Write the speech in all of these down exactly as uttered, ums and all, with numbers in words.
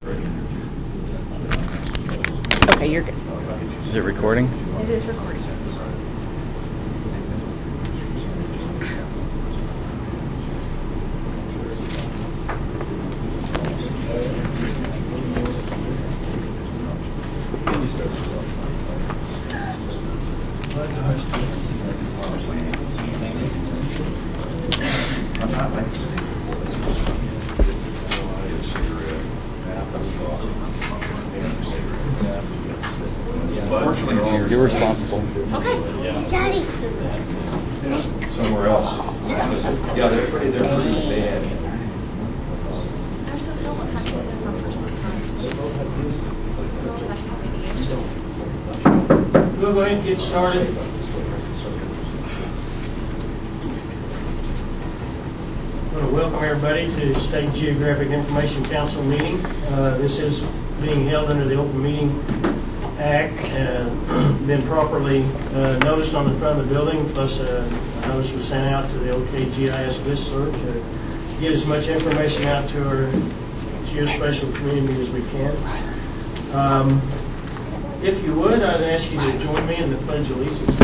Okay, you're good. Is it recording? It is recording. You're responsible. Okay. Daddy. Somewhere else. Yeah, they're pretty, they're pretty bad. I'm still telling what happens in my first this time. Not that I have any issue. We'll go ahead and get started. I want to welcome everybody to the State Geographic Information Council meeting. Uh, this is being held under the Open Meeting Act, uh, been properly uh, noticed on the front of the building, plus uh, a notice was sent out to the O K G I S listserv to get as much information out to our geospatial community as we can. Um, if you would, I'd ask you to join me in the Pledge of Allegiance.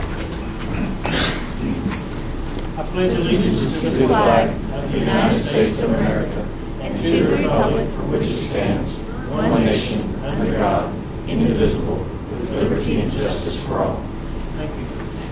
I pledge allegiance to the flag of the United States of America and to the republic for which it stands, one nation, under God, indivisible, with liberty and justice for all. Thank you.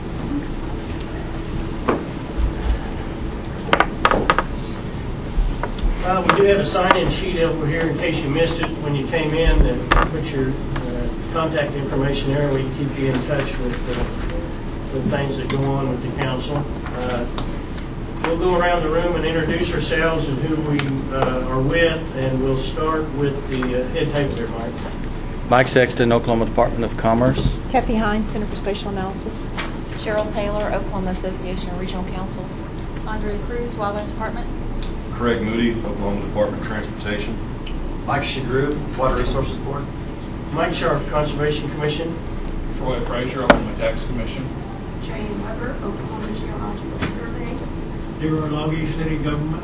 Uh, we do have a sign-in sheet over here in case you missed it when you came in, and put your uh, contact information there. We can keep you in touch with, uh, with things that go on with the council. Uh, we'll go around the room and introduce ourselves and who we uh, are with, and we'll start with the uh, head table here, Mike. Mike Sexton, Oklahoma Department of Commerce. Kathy Hines, Center for Spatial Analysis. Cheryl Taylor, Oklahoma Association of Regional Councils. Andre Cruz, Wildlife Department. Craig Moody, Oklahoma Department of Transportation. Mike Shagru, Water Resources Board. Mike Sharp, Conservation Commission. Troy Frazier, Oklahoma Tax Commission. Jane Weber, Oklahoma Geological Survey. Leroy Logie, City Government.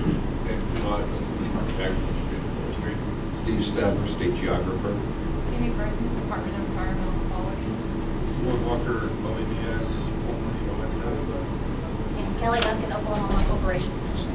Steve Stafford, State Geographer. Amy Britton, Department of Environmental Quality. Lloyd Walker, O E B S, formerly O S A. And Kelly Duncan, Oklahoma Corporation Commission.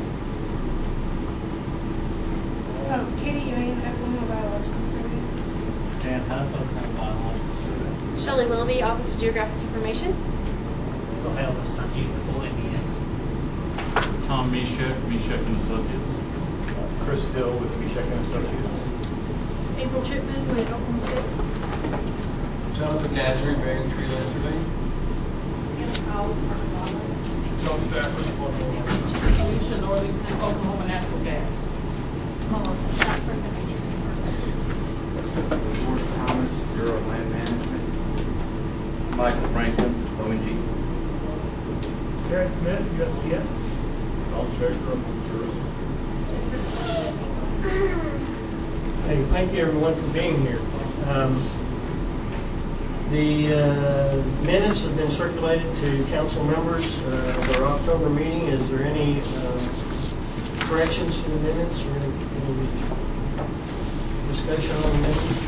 Um, Katie Ewing, Oklahoma Biological Survey. Dan Hunt, Oklahoma Biological Survey. Shelley Willoughby, Office of Geographic Information. Sohail Sanjeev, O E B S. Tom Mishek, Mishek and Associates. Chris Hill with Mishek and Associates. April Chipman with Oklahoma State. Jonathan Gadry, Bearing Tree Land Survey. Anna Powell, Department of Wildlife. John Stafford, Oklahoma. Alicia Northington, Oklahoma Natural Gas. George Thomas, Bureau of Land Management. Michael Franklin, O N G. Jared Smith, U S G S. Al Shaker, Tourism. Hey, thank you everyone for being here. Um, the uh, minutes have been circulated to council members uh, of our October meeting. Is there any uh, corrections to the minutes or any, any discussion on the minutes?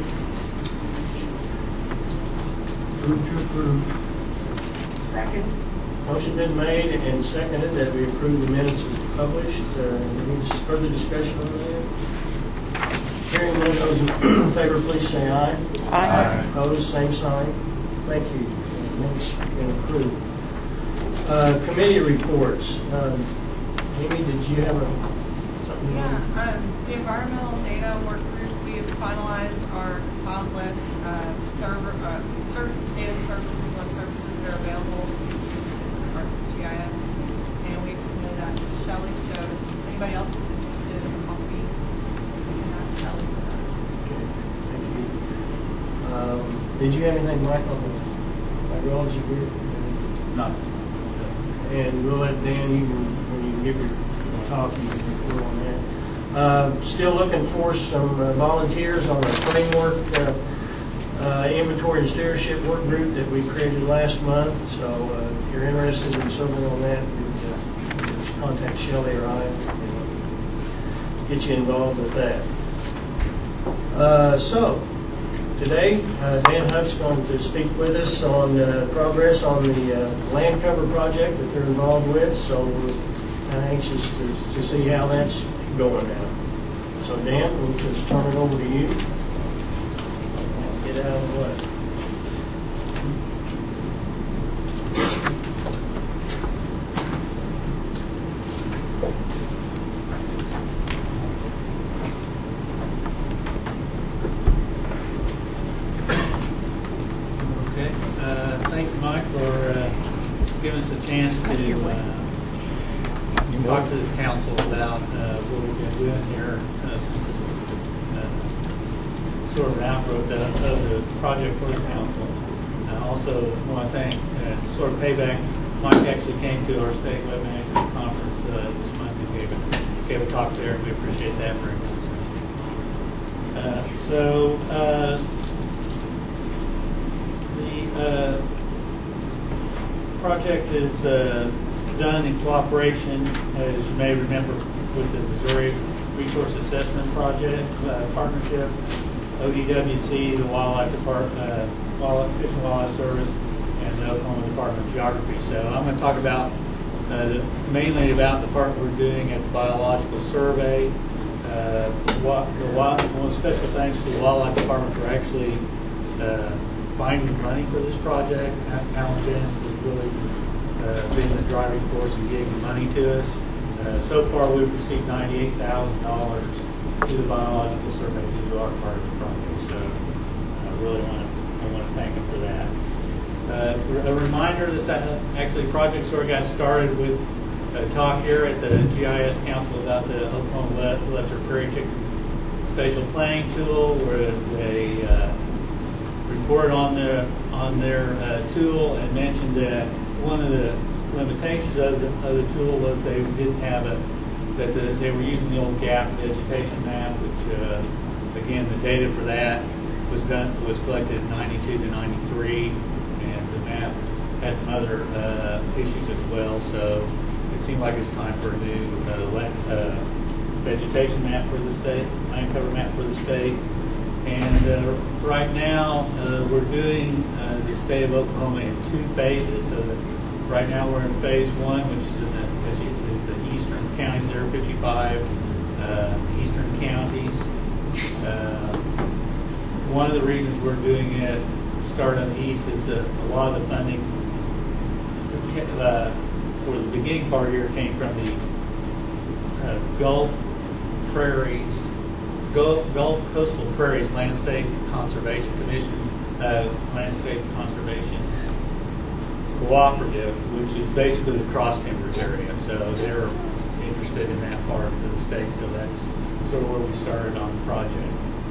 Move to approve. Second. Motion been made and seconded that we approve the minutes as published. Uh, any further discussion on that? Hearing none, those in favor, please say aye. Aye. Aye. Opposed, same sign. Thank you. The minutes have been approved. Uh, committee reports. Um, Amy, did you have a, something? Yeah, um, the environmental data work group, we have finalized our compiled list of server, uh, service, data services, what services that are available in our G I S, and we've submitted that to Shelley, so if anybody else is interested in a copy, we can ask Shelley for that. Okay, thank you. Um, did you have anything, Mike, on the hydrology group? No. And we'll let Dan, you can, when you give your talk, you can report on that. Uh, still looking for some uh, volunteers on the framework uh, uh, inventory and stewardship work group that we created last month. So uh, if you're interested in serving on that, you uh, just contact Shelley or I and get you involved with that. Uh, So, today, uh, Dan Huff's going to speak with us on uh, progress on the uh, land cover project that they're involved with, so we're kind of anxious to to see how that's going now. So Dan, we'll just turn it over to you. Get out of the way. Okay, uh, thank you, Mike, for uh, giving us a chance to uh, talk to the council about uh, what we've been doing here uh, since this is uh, sort of an outgrowth of, of the project for the council. I also want to thank, uh, sort of payback, Mike actually came to our state web managers conference uh, this month and gave a, gave a talk there, and we appreciate that very much. Uh, so, uh, the uh, project is uh, done in cooperation, as you may remember, with the Missouri Resource Assessment Project uh, Partnership, O D W C, the Wildlife Department, uh, Wildlife, Fish and Wildlife Service, and the Oklahoma Department of Geography. So I'm going to talk about uh, the, mainly about the part we're doing at the Biological Survey. Uh, what, the wild, one special thanks to the Wildlife Department for actually uh, finding money for this project. Alan Jennings has really uh, been the driving force in getting the money to us. Uh, so far, we've received ninety-eight thousand dollars to the Biological Survey to do our part of the project. So I really want to I want to thank him for that. Uh, a reminder: this actually project sort of got started with a talk here at the G I S Council about the Oklahoma Lesser Prairie Chicken Spatial Planning Tool, where they uh, reported on their on their uh, tool and mentioned that one of the limitations of the, of the tool was they didn't have a that the, they were using the old gap vegetation map, which uh, again the data for that was done was collected in ninety-two to ninety-three, and the map has some other uh, issues as well. So it seemed like it's time for a new uh, land, uh, vegetation map for the state, land cover map for the state. And uh, right now, uh, we're doing uh, the state of Oklahoma in two phases. So that right now we're in phase one, which is in the, as you, is the eastern counties. There are fifty-five uh, eastern counties. Uh, one of the reasons we're doing it, start on the east, is that a lot of the funding uh, for the beginning part here came from the uh, Gulf Prairies. Gulf, Gulf Coastal Prairies Landscape Conservation Commission, uh, Landscape Conservation Cooperative, which is basically the Cross Timbers area. So they're interested in that part of the state. So that's sort of where we started on the project.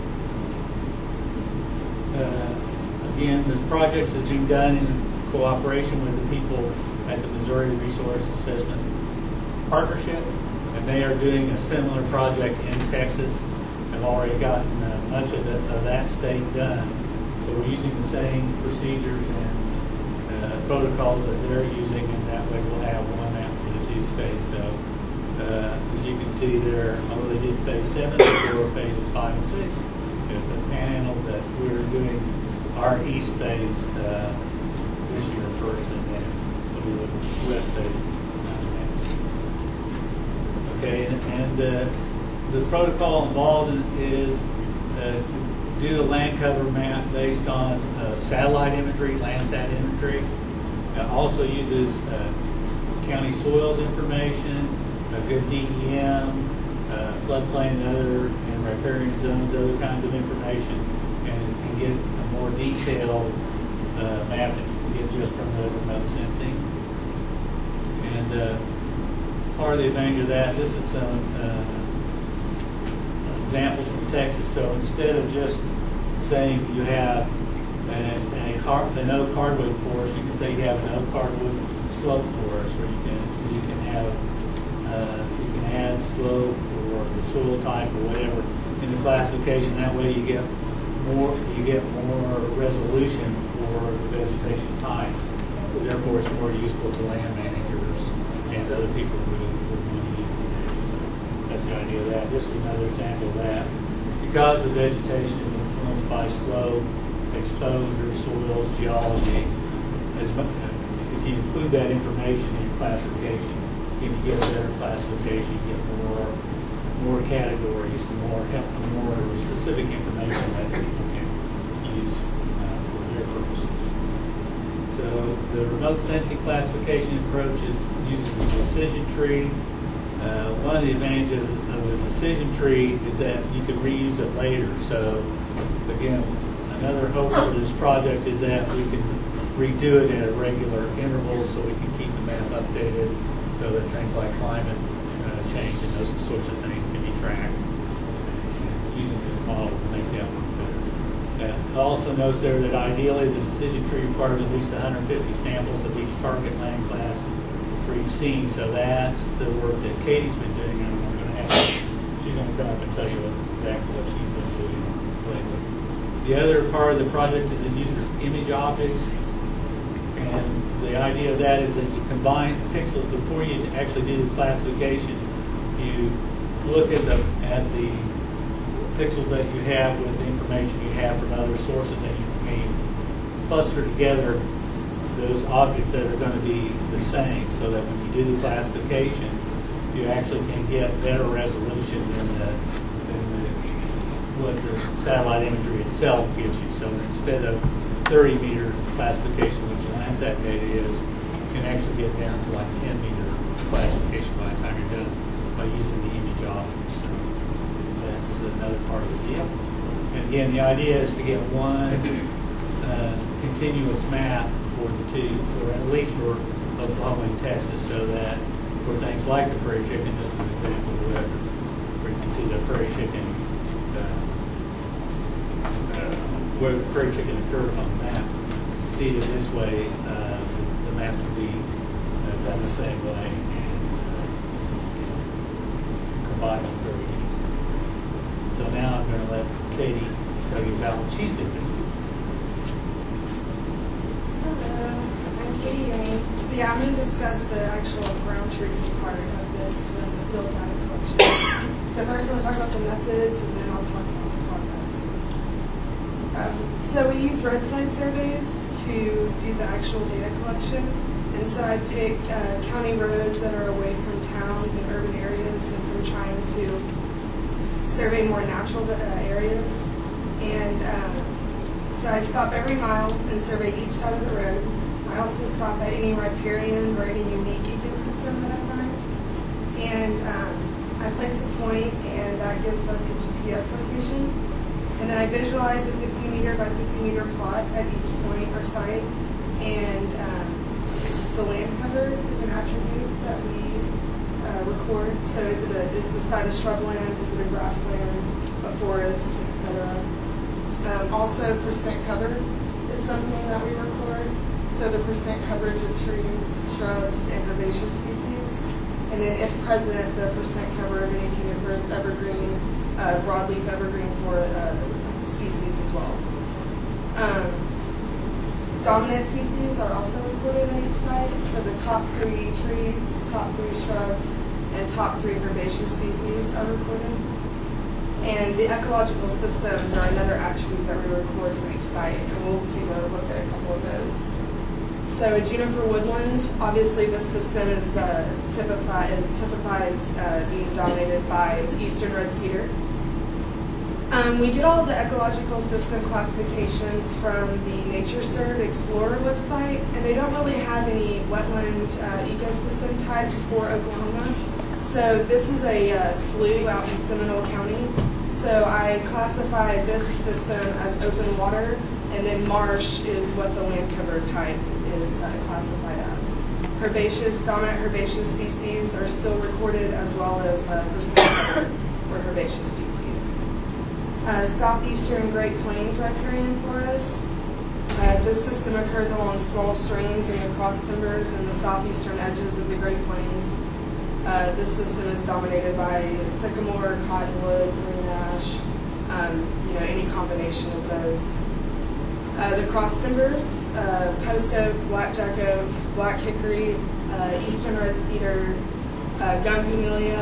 Uh, again, the project is being done in cooperation with the people at the Missouri Resource Assessment Partnership, and they are doing a similar project in Texas. Have already gotten uh, much of, the, of that state done. So we're using the same procedures and uh, protocols that they're using, and that way we'll have one map for the two states. So uh, as you can see there, although they did phase seven, there were phases five and six. There's a panhandle that we're doing our east phase uh, this year first, and then we'll do the west phase next. Okay, and, and uh, the protocol involved is uh, to do a land cover map based on uh, satellite imagery, Landsat imagery. It also uses uh, county soils information, a good D E M, uh, floodplain and other, and riparian zones, other kinds of information, and, and gives a more detailed uh, map that you can get just from the remote sensing. And uh, part of the advantage of that, this is some uh, examples from Texas. So instead of just saying you have an, a car, an oak hardwood forest, you can say you have an oak hardwood slope forest, or you can you can have uh, you can add slope or the soil type or whatever in the classification. That way you get more you get more resolution for the vegetation types. Therefore, it's more useful to land managers and other people who would want to use the data. So that's the idea of that. This is another example of that. because the vegetation is influenced by slope, exposure, soils, geology, as mu- if you include that information in your classification, you can get a better classification, you get more more categories, more help, more specific information that people can use uh, for their purposes. So the remote sensing classification approach is uses a decision tree. Uh, one of the advantages of a decision tree is that you can reuse it later. So again, another hope for this project is that we can redo it at a regular interval so we can keep the map updated so that things like climate uh, change and those sorts of things can be tracked. And using this model to make that work better. Uh, also notes there that ideally the decision tree requires at least one hundred fifty samples of each target land class for each scene. So that's the work that Katie's been doing, and I'm going to have she's going to come up and tell you what, exactly what she's been doing lately. The other part of the project is it uses image objects, and the idea of that is that you combine pixels before you actually do the classification. You look at the at the pixels that you have with the information you have from other sources, and you can cluster together those objects that are going to be the same, so that when you do the classification, you actually can get better resolution than the, than the what the satellite imagery itself gives you. So instead of thirty meter classification, which the Landsat data is, you can actually get down to like ten meter classification by the time you're done by using the image objects. So that's another part of the deal. And again, the idea is to get one uh, continuous map for the two, or at least for Oklahoma and Texas, so that for things like the prairie chicken, this is an example of where, where you can see the prairie chicken, uh, uh, where the prairie chicken occurs on the map. See it this way, uh, the map will be uh, done the same way and uh, combine them very easily. So now I'm going to let Katie tell you about what she's been doing. Hello, I'm Katie Yang. So yeah, I'm going to discuss the actual ground truthing part of this, the build data collection. So first I'm going to talk about the methods, and then I'll talk about the progress. Um, so we use roadside surveys to do the actual data collection. And so I pick uh, county roads that are away from towns and urban areas, since I'm trying to survey more natural uh, areas. And um, so I stop every mile and survey each side of the road. I also stop at any riparian or any unique ecosystem that I find. And um, I place a point, and that gives us the G P S location. And then I visualize a fifty meter by fifty meter plot at each point or site. And um, the land cover is an attribute that we uh, record. So is it a, is the site a shrubland? Is it a grassland, a forest, et cetera? Um, also, percent cover is something that we record. So the percent coverage of trees, shrubs, and herbaceous species. And then, if present, the percent cover of any coniferous, evergreen, uh, broadleaf evergreen for uh, species as well. Um, dominant species are also recorded on each site. So the top three trees, top three shrubs, and top three herbaceous species are recorded. And the ecological systems are another attribute that we record from each site, and we'll take a look at a couple of those. So a juniper woodland, obviously this system is uh, typified, it typifies uh, being dominated by eastern red cedar. Um, we get all the ecological system classifications from the NatureServe Explorer website, and they don't really have any wetland uh, ecosystem types for Oklahoma. So this is a uh, slough out in Seminole County. So I classify this system as open water, and then marsh is what the land cover type is uh, classified as. Herbaceous, dominant herbaceous species are still recorded, as well as uh, percent cover for herbaceous species. Uh, southeastern Great Plains riparian forest. Uh, this system occurs along small streams and the cross timbers in the southeastern edges of the Great Plains. Uh, this system is dominated by sycamore, cottonwood, green ash, um, you know, any combination of those. Uh, the cross timbers, uh, post oak, blackjack oak, black hickory, uh, eastern red cedar, uh, gum camellia,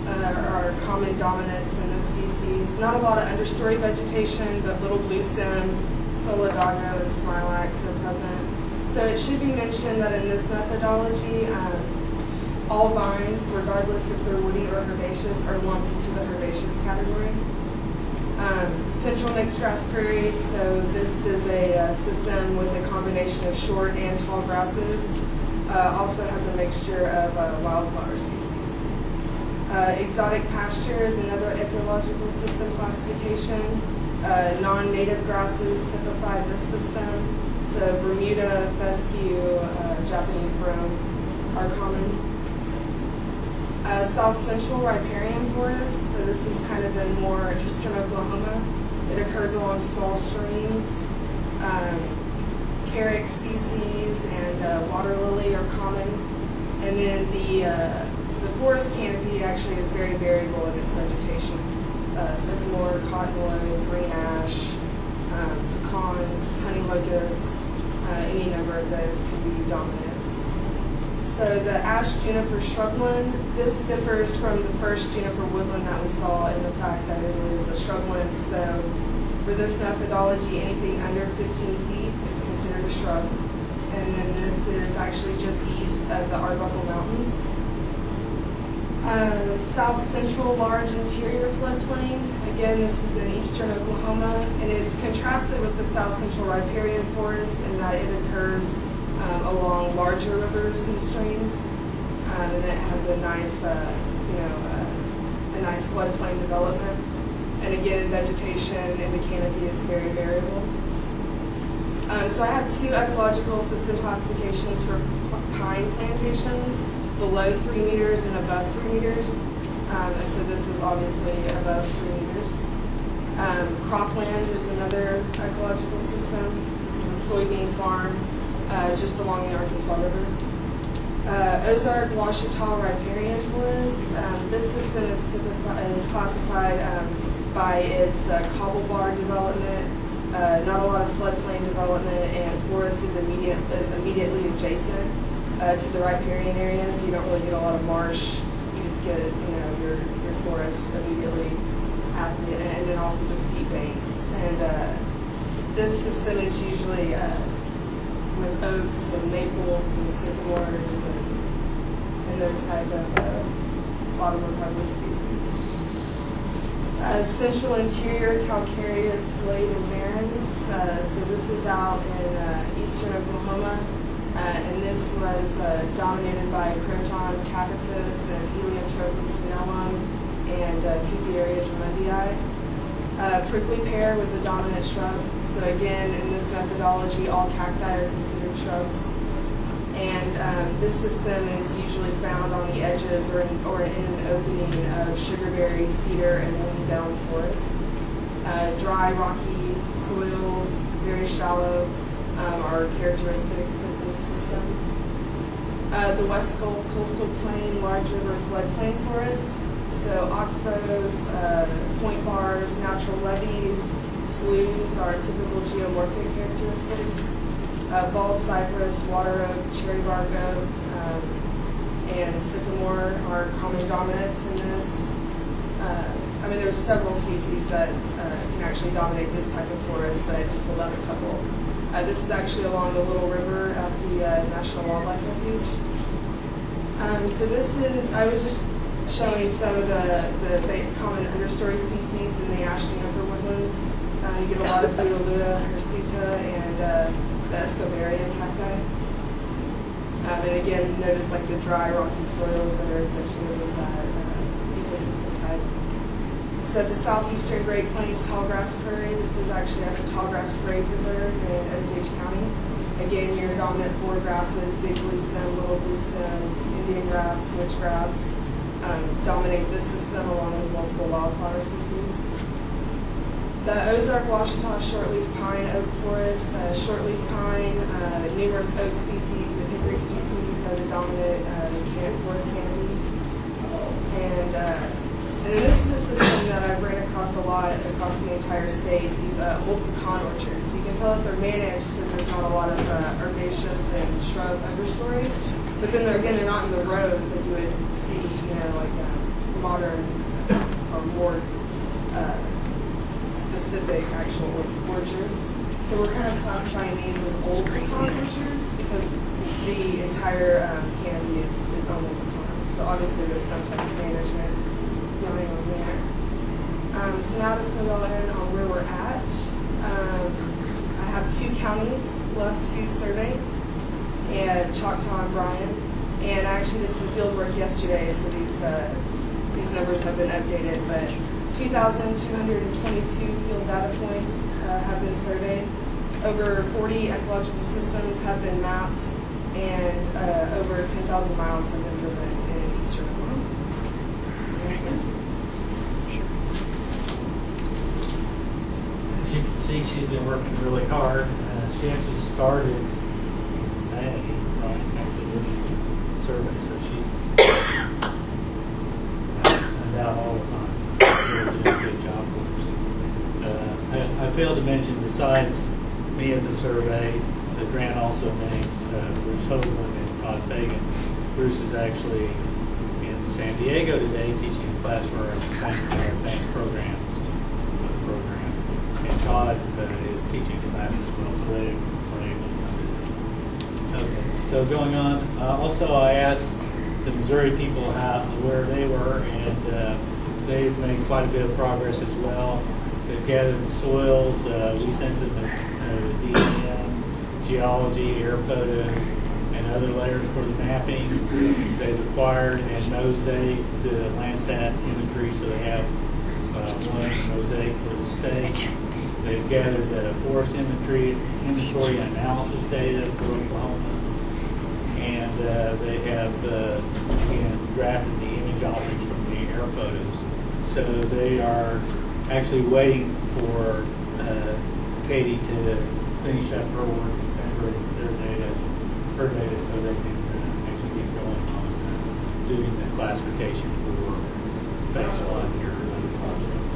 uh, are common dominants in this species. Not a lot of understory vegetation, but little bluestem, solidago, and smilax are present. So it should be mentioned that in this methodology, um, all vines, regardless if they're woody or herbaceous, are lumped into the herbaceous category. Um, central mixed grass prairie, so this is a uh, system with a combination of short and tall grasses. Uh, also has a mixture of uh, wildflower species. Uh, exotic pasture is another ecological system classification. Uh, non-native grasses typify this system. So Bermuda, fescue, uh, Japanese brome are common. Uh, South Central riparian forest, so this is kind of in more eastern Oklahoma. It occurs along small streams. Um, Carrick species and uh, water lily are common. And then the, uh, the forest canopy actually is very variable in its vegetation. Uh, sycamore, cottonwood, green ash, um, pecans, honey locusts, uh, any number of those can be dominants. So the ash juniper shrubland, this differs from the first juniper woodland that we saw in the fact that it is a shrubland. So for this methodology, anything under fifteen feet is considered a shrub. And then this is actually just east of the Arbuckle Mountains. Uh, South Central large interior floodplain, again this is in eastern Oklahoma, and it's contrasted with the South Central riparian forest in that it occurs um, along larger rivers and streams, um, and it has a nice, uh, you know, uh, a nice floodplain development. And again, vegetation in the canopy is very variable. Um, so I have two ecological system classifications for pine plantations, below three meters and above three meters. Um, and so this is obviously above three meters. Um, cropland is another ecological system. This is a soybean farm uh, just along the Arkansas River. Uh, Ozark Ouachita riparian forest. Um, this system is, typifi- is classified um, by its uh, cobble bar development, uh, not a lot of floodplain development, and forest is immediate, uh, immediately adjacent uh, to the riparian area, so you don't really get a lot of marsh. You just get, you know, your your forest immediately at the, and then also the steep banks. And uh, this system is usually uh, with oaks and maples and sycamores and, and those type of uh, bottom of hardwood species. Uh, central interior calcareous glade and barrens. Uh, so this is out in uh, eastern Oklahoma, uh, and this was uh, dominated by Croton capitis and Heliotrope tenellum and uh, Cuviaria drumondii. Uh, prickly pear was a dominant shrub. So again, in this methodology, all cacti are considered shrubs. And um, this system is usually found on the edges or in, or in an opening of sugarberry, cedar, and wind down forest. Uh, dry, rocky soils, very shallow, um, are characteristics of this system. Uh, the West Gulf Coastal Plain Large River Floodplain Forest. So oxbows, uh, point bars, natural levees, sloughs are typical geomorphic characteristics. Uh, bald cypress, water oak, cherry bark oak, um, and sycamore are common dominants in this. Uh, I mean, there's several species that uh, can actually dominate this type of forest, but I just pulled out a couple. Uh, this is actually along the Little River at the uh, National Wildlife Refuge. Um, so this is, I was just showing some of the, the common understory species in the ash juniper woodlands. Uh, you get a lot of Buddalua, hirsuta, and uh, the Escovarian cacti. Um, and again, notice like the dry, rocky soils that are associated with that uh, ecosystem type. So the southeastern Great Plains tallgrass prairie, this was actually at the Tallgrass Prairie Preserve in Osage County. Again, your dominant four grasses, big bluestem, little bluestem, Indian grass, switchgrass, um, dominate this system along with multiple wildflower species. The Ozark Ouachita shortleaf pine oak forest, uh, shortleaf pine, uh, numerous oak species and hickory species are the dominant uh, can- forest canopy. And, uh, and then this is a system that I've ran across a lot across the entire state, these uh, old pecan orchards. You can tell that they're managed because there's not a lot of uh, herbaceous and shrub understory. But then they're, again, they're not in the rows that you would see, you know, like uh, modern or more uh, specific actual orchards. So we're kind of classifying these as old pecan orchards because the entire um, canopy is, is only pecans. So obviously there's some type of management going on there. Um, so now to fill y'all in on where we're at, um, I have two counties left to survey, and Choctaw and Bryan. And I actually did some field work yesterday, so these uh, these numbers have been updated. But two thousand two hundred twenty-two field data points uh, have been surveyed. Over forty ecological systems have been mapped, and uh, over ten thousand miles have been driven in eastern Oklahoma. As you can see, she's been working really hard. Uh, she actually started in May, right, after the survey, so she's out all the time. Really doing a good job for us. Uh, I, I failed to mention, besides me as a survey, the grant also names uh, Bruce Hoagland and Todd Fagan. Bruce is actually in San Diego today teaching a class for our advanced programs program. And Todd uh, is teaching a class as well, so they were able to come to. Okay, so going on, uh, also I asked the Missouri people how where they were, and uh, they've made quite a bit of progress as well. They've gathered the soils. Uh, we sent them the, uh, the D E M, geology, air photos, and other layers for the mapping. They've acquired and mosaic the Landsat imagery, so they have uh, one mosaic for the state. They've gathered the forest inventory, inventory and analysis data for Oklahoma. And uh, they have, uh, again, drafted the image objects from the air photos. So they are actually waiting for uh, Katie to finish up her work and send her their data, her data, so they can uh, actually get going on uh, doing the classification for phase one here of the project.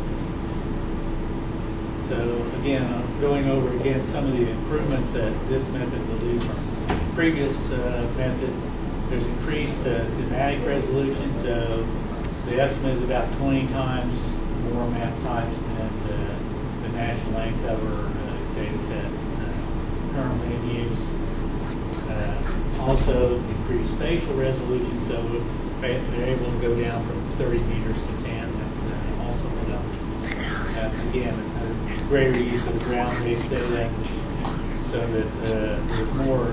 So again, I'm going over again some of the improvements that this method will do from previous uh, methods. There's increased uh, thematic resolution, so the estimate is about twenty times more map types than the, the national land cover uh, data set uh, currently in use. Uh, also increased spatial resolution, so they're able to go down from thirty meters to ten, and uh, also went up. Uh, again, a greater use of the ground-based data so that uh, there's more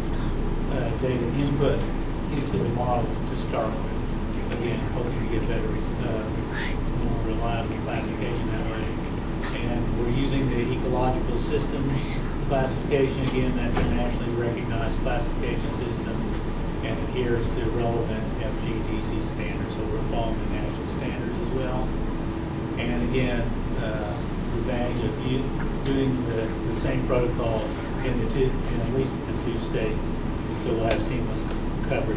uh, data input into the model to start with. Again, hoping to get better, uh, more reliable classification that way. And we're using the ecological systems classification. Again, that's a nationally recognized classification system and adheres to relevant F G D C standards. So we're following the national standards as well. And again, uh, the advantage of u doing the, the same protocol in the two, in at least the two states, so we'll have seamless coverage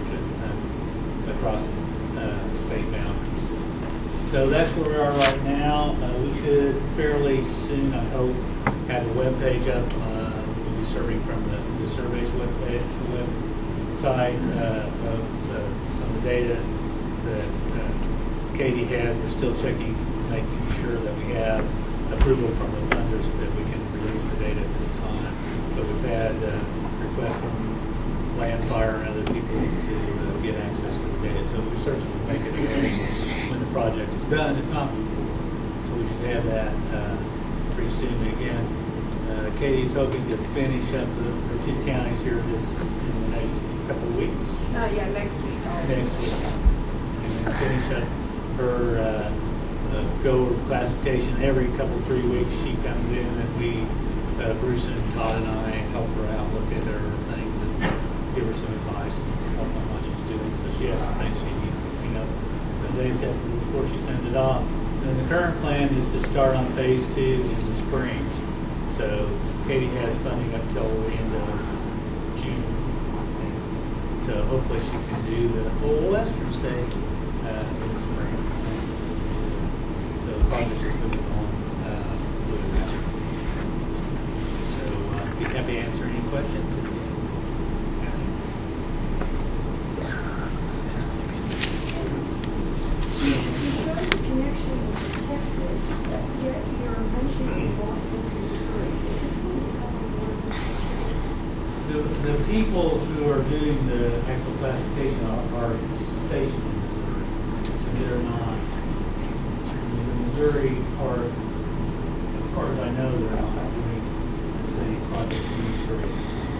uh, across uh, state boundaries. So that's where we are right now. Uh, we should fairly soon, I hope, have a web page up. Uh, we'll be serving from the, the surveys web page, website uh, of uh, some of the data that uh, Katie has. We're still checking, making sure that we have approval from the funders that we can release the data at this time. But we've had uh, requests from Landfire and other people to uh, get access to the data. So we certainly will make it available when the project is done, if not before. So we should have that uh, pretty soon. Again, uh, Katie's hoping to finish up the, the two counties here this in the next couple of weeks. Uh, yeah, next week. I'll Next week. And then finish up her uh, uh, go over classification. Every couple, three weeks she comes in and we, uh, Bruce and Todd and I help her out, look at her things and give her some advice on what she's doing. So she has some things she needs to clean up. And they said before she sends it off. And the current plan is to start on phase two in the spring. So Katie has funding up till the end of June, I think. So hopefully she can do the whole western state uh, in the spring. So the project is moving on uh, with that. So uh, be happy to answer any questions. the people who are doing the actual classification are, are stationed in Missouri, so they're not. The Missouri part, as far as I know, they're not doing the same project in Missouri.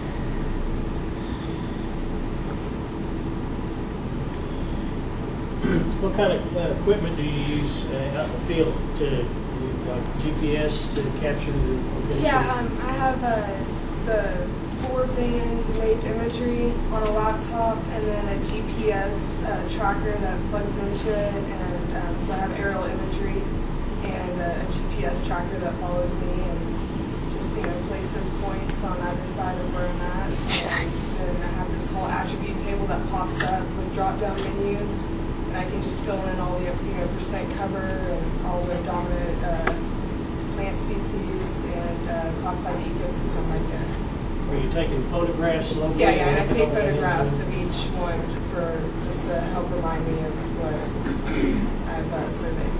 What kind of uh, equipment do you use uh, out in the field to, like G P S to capture the location? Yeah, um, I have uh, the four-band wave imagery on a laptop, and then a G P S uh, tracker that plugs into it, and um, so I have aerial imagery and uh, a G P S tracker that follows me, and just you know place those points on either side of where I'm at. And then I have this whole attribute table that pops up with drop-down menus. And I can just fill in all the you know percent cover and all the dominant uh, plant species and uh, classify the ecosystem right there. Are you taking photographs locally? Yeah, yeah, and I and take all that photographs info? of each one for just to help remind me of what I've uh, surveyed.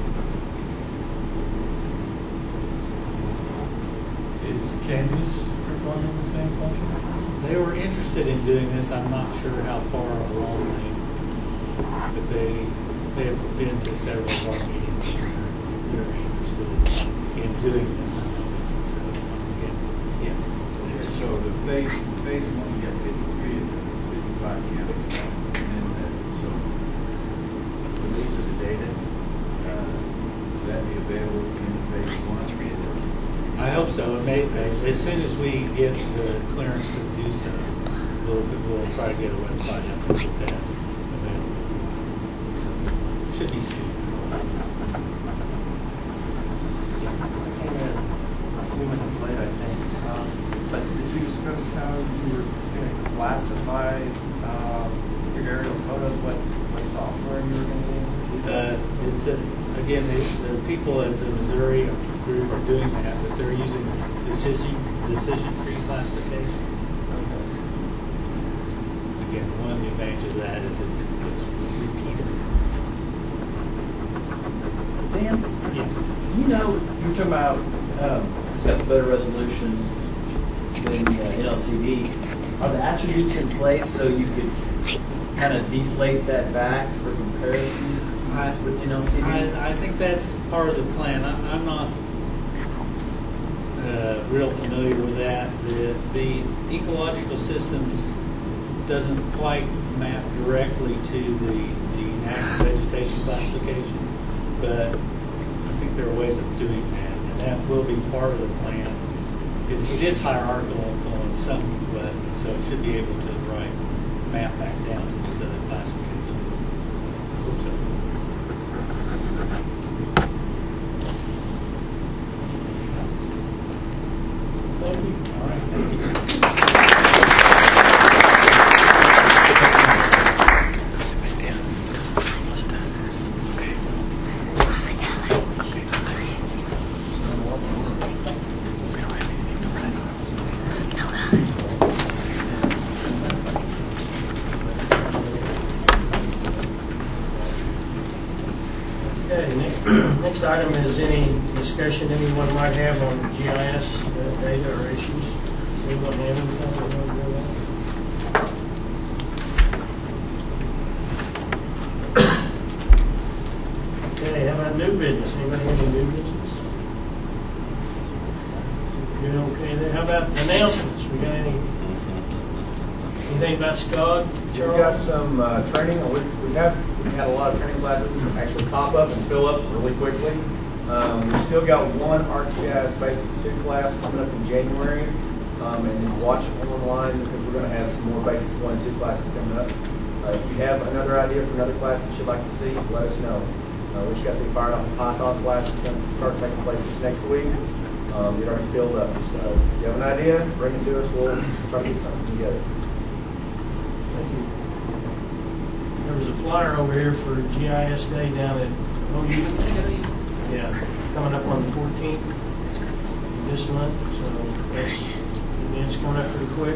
Is Canvas performing the same function? They were interested in doing this. I'm not sure how far along they, but they they have been to several of our meetings. And they're very interested in doing this. So again, yes. So the phase, phase one, you got fifty-three of the fifty-five counties. And then, uh, so release of the data, uh, will that be available in phase one? I hope so. It may, uh, as soon as we get the clearance to do so, we'll, we'll try to get a website up with that available. Should be soon. Came in a few minutes late, I think. Um, but did you discuss how you were going to classify uh, your aerial photos? What what software you were going to use to do that? Uh, it's uh, again, it's, the people at the Missouri group are doing that, but they're using decision decision tree classification. Okay. Again, one of the advantages of that is it's, it's repeatable. Dan, Yeah. you know, you were talking about um, it's got the better resolutions than the uh, N L C D. Are the attributes in place so you could kind of deflate that back for comparison I, with N L C D? I, I think that's part of the plan. I, I'm not uh, real familiar with that. The, the ecological systems doesn't quite map directly to the, the natural vegetation classification, but I think there are ways of doing that, and that will be part of the plan. It, it is hierarchical on some, but so it should be able to right map back down to the classifications. Hope so. Thank you. All right, thank you. Okay, next, next item is any discussion anyone might have on G I S uh, data or issues. Does anyone have anything they want to bring up? Okay, how about new business? Anybody have any new business? Good, okay then. How about announcements? We got any, anything about SCOG, We've Charles? got some uh, training. We, we have we had a lot of training classes actually pop up and fill up really quickly. Um, we've still got one ArcGIS Basics two class coming up in January, um, and then watch it online because we're going to have some more Basics one and two classes coming up. Uh, if you have another idea for another class that you'd like to see, let us know. Uh, we just got the fired off Python class that's going to start taking place this next week. Um, it already filled up, so if you have an idea, bring it to us. We'll try to get something together. Thank you. There was a flyer over here for G I S Day down at O U. Yeah, coming up on the fourteenth this month, so that's, it's coming up pretty quick.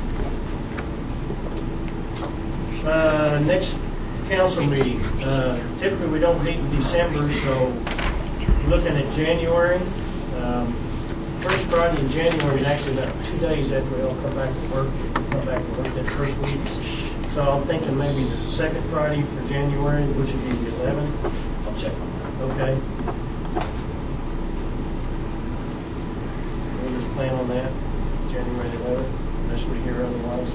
Uh, next council meeting, uh, typically we don't meet in December, so looking at January. Um, first Friday in January, and actually about two days after we all come back to work, come back to work that first week. So I'm thinking maybe the second Friday for January, which would be the eleventh. I'll check on that. Okay. We'll just plan on that, January the eleventh, unless we hear otherwise.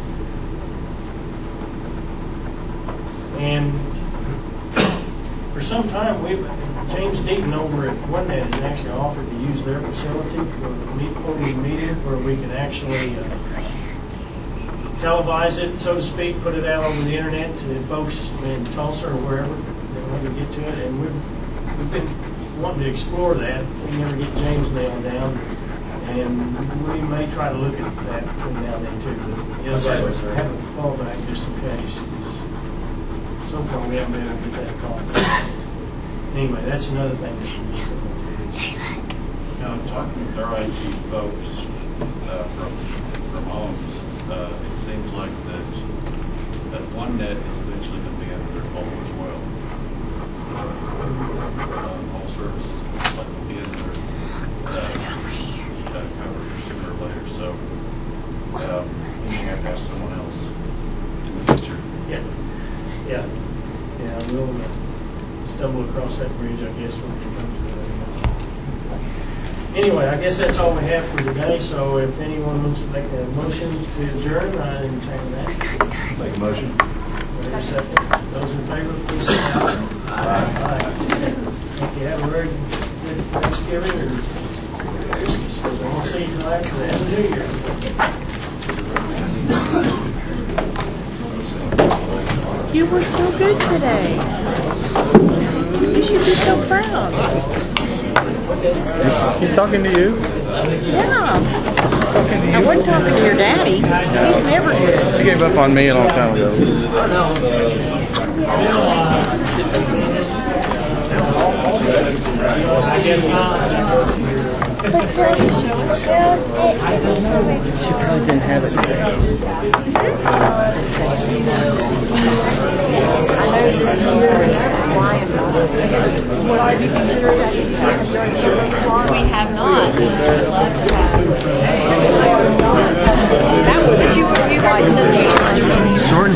And for some time, we've, James Deaton over at OneNet has actually offered to use their facility for a meet, quarterly meeting where we can actually uh, televise it, so to speak, put it out over the internet to folks in Tulsa or wherever that want to get to it. And we've, we've been wanting to explore that. We never get James nailed down. And we may try to look at that between now and then too. But yes, I have a fallback just in case. So far, we haven't been able to get that call. Anyway, that's another thing. Now, I'm talking with our I T folks uh, from from homes. Uh, it seems like that that OneNet is eventually going to be under their fold as well. So um, all services like will be in there. Uh, uh, covered sooner or later. So um, we may have to have someone else in the future. Yeah. Yeah, yeah, we'll uh, stumble across that bridge, I guess, when we come to it. Anyway, I guess that's all we have for today, so if anyone wants to make a motion to adjourn, I entertain that. Make a motion. Wait a second. Those in favor, please say aye. Aye. Aye. Thank you. Have a very good Thanksgiving and Christmas. We'll see you tonight for the end of the New Year. You were so good today. You should be so proud. He's talking to you? Yeah. I wasn't talking to your daddy. He's never good. She gave up on me a long time ago. But uh, She probably didn't have it. Well, are you considered that we have not. That was you. You like the